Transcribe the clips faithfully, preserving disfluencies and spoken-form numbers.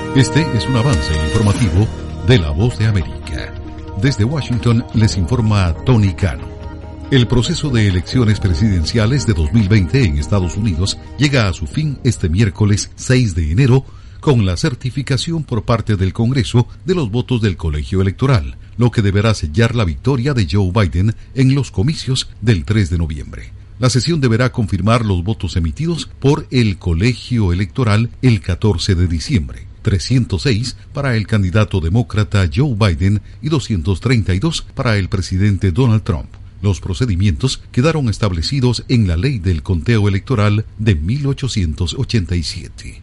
Este es un avance informativo de La Voz de América. Desde Washington les informa Tony Cano. El proceso de elecciones presidenciales de dos mil veinte en Estados Unidos llega a su fin este miércoles seis de enero con la certificación por parte del Congreso de los votos del colegio electoral, lo que deberá sellar la victoria de Joe Biden en los comicios del tres de noviembre. La sesión deberá confirmar los votos emitidos por el colegio electoral el catorce de diciembre. trescientos seis para el candidato demócrata Joe Biden y doscientos treinta y dos para el presidente Donald Trump. Los procedimientos quedaron establecidos en la Ley del Conteo Electoral de mil ochocientos ochenta y siete.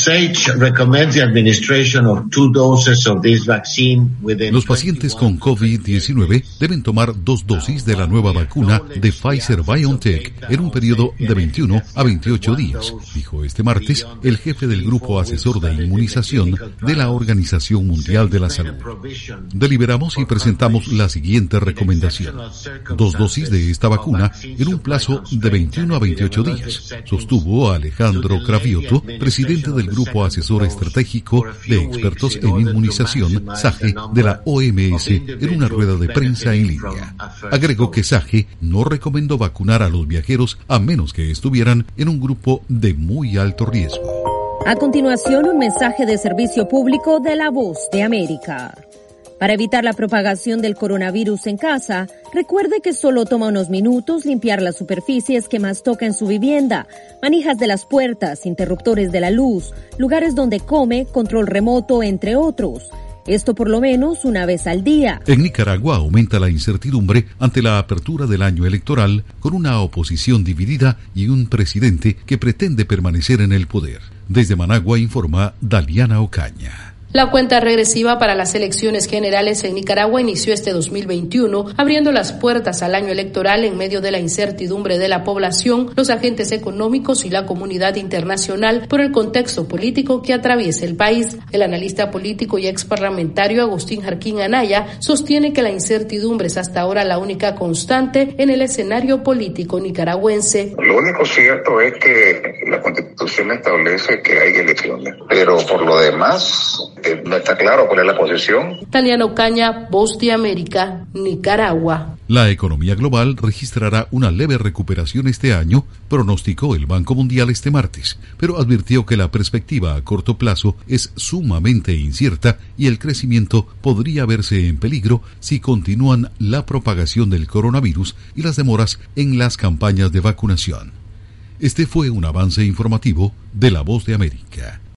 Los pacientes con COVID diecinueve deben tomar dos dosis de la nueva vacuna de Pfizer-BioNTech en un periodo de veintiuno a veintiocho días, dijo este martes el jefe del Grupo Asesor de Inmunización de la Organización Mundial de la Salud. Deliberamos y presentamos la siguiente recomendación: dos dosis de esta vacuna en un plazo de veintiuno a veintiocho días, sostuvo Alejandro Cravioto, presidente del Grupo Asesor Estratégico de Expertos en Inmunización, SAGE, de la O M S, en una rueda de prensa en línea. Agregó que SAGE no recomendó vacunar a los viajeros a menos que estuvieran en un grupo de muy alto riesgo. A continuación, un mensaje de servicio público de La Voz de América. Para evitar la propagación del coronavirus en casa, recuerde que solo toma unos minutos limpiar las superficies que más toca en su vivienda, manijas de las puertas, interruptores de la luz, lugares donde come, control remoto, entre otros. Esto por lo menos una vez al día. En Nicaragua aumenta la incertidumbre ante la apertura del año electoral, con una oposición dividida y un presidente que pretende permanecer en el poder. Desde Managua informa Daliana Ocaña. La cuenta regresiva para las elecciones generales en Nicaragua inició este dos mil veintiuno, abriendo las puertas al año electoral en medio de la incertidumbre de la población, los agentes económicos y la comunidad internacional por el contexto político que atraviesa el país. El analista político y exparlamentario Agustín Jarquín Anaya sostiene que la incertidumbre es hasta ahora la única constante en el escenario político nicaragüense. Lo único cierto es que la Constitución establece que hay elecciones, pero por lo demás no está claro cuál es la posición. Taliana Ocaña, Voz de América, Nicaragua. La economía global registrará una leve recuperación este año, pronosticó el Banco Mundial este martes, pero advirtió que la perspectiva a corto plazo es sumamente incierta y el crecimiento podría verse en peligro si continúan la propagación del coronavirus y las demoras en las campañas de vacunación. Este fue un avance informativo de La Voz de América.